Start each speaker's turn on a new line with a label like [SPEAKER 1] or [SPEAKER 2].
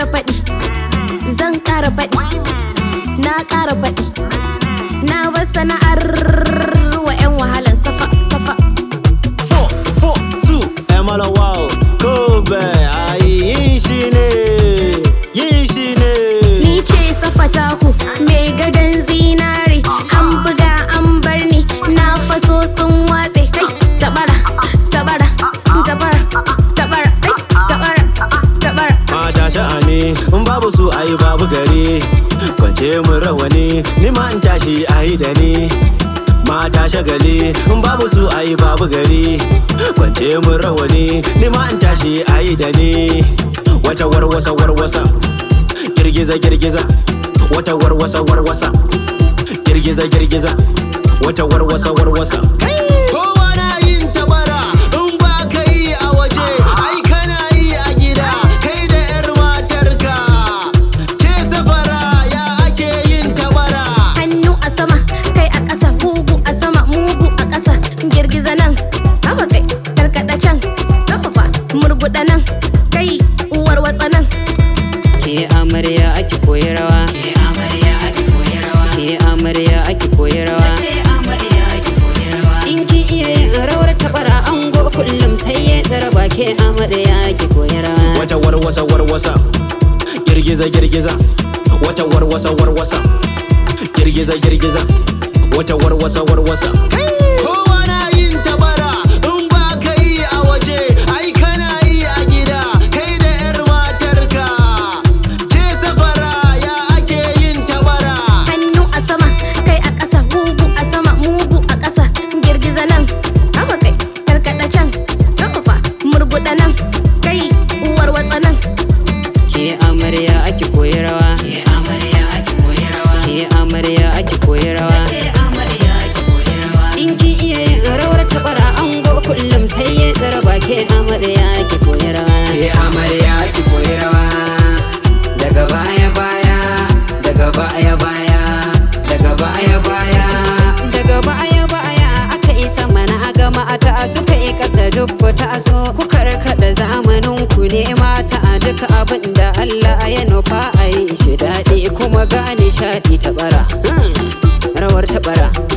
[SPEAKER 1] ƙara faɗi, zan ƙara faɗi, na ƙara faɗi, na bar sana'ar wa 'yan wahalan safa safa.
[SPEAKER 2] 442 Emala wow Kobe ayi yin shi ne
[SPEAKER 1] Ni ce safa taku mai gadon zinare, an buga an bar ni na faso sun watse. Kai tabara tabara tabara tabara kai tabara tabara.
[SPEAKER 2] mata sha'ani in babu su ayi babu gari, kwance mun rawani ni ma in tashi ayi da ni. Mata shagali in babu su ayi babu gari, kwance mun rawani ni ma in tashi ayi da ni. Wata warwasa warwasa, girgiza girgiza, wata warwasa warwasa, girgiza girgiza, wata warwasa warwasa.
[SPEAKER 3] Kowa na yin tabara in ba ka yi a waje, ai kana yi a gida kai da 'yar matarka. Ke safara ya ake yin tabara.
[SPEAKER 1] Hannu a sama kai a ƙasa, mugu a sama mugu a ƙasa. Girgiza nan haba kai, karkaɗa can kafafa, murguɗa nan kai, warwatsa nan.
[SPEAKER 4] Ke amarya ake koyi rawa, ke amarya ake koyi rawa, ke amarya ake koyi rawa, ke amarya ake koyi rawa. In ki iya yin rawar tabara ango kullum sai ya tsaraba, ke amarya ake koyi rawa.
[SPEAKER 2] Wata warwasa warwasa, girgiza girgiza, wata warwasa warwasa, girgiza girgiza, wata warwasa warwasa.
[SPEAKER 3] Kowa na yin tabara in ba ka yi a waje, ai kana yi a gida kai da 'yar matarka. Ke safara ya ake yin tabara.
[SPEAKER 1] Hannu a sama kai a ƙasa, mugu a sama mugu a ƙasa. Girgiza nan haba kai, karkaɗa can kafafa, murguɗa nan kai, warwatsa nan.
[SPEAKER 4] Ke amarya ake koyi rawa, ke amarya ake koyi rawa, ke amarya ake koyi rawa, ke amarya ake koyi rawa. In ki iya yin rawar tabara ango kullum sai ya tsaraba, ke amarya ake koyi rawa, ke amarya ake koyi rawa. Daga baya baya, daga baya baya, daga baya baya, daga baya baya aka yi sama na gama ta suka yi kasa duk ku taso. Ku karkada zamanin ku ne mata, duka abin da Allah ya nufa a yi shi daɗi kuma ga nishaɗi tabara, rawar tabara.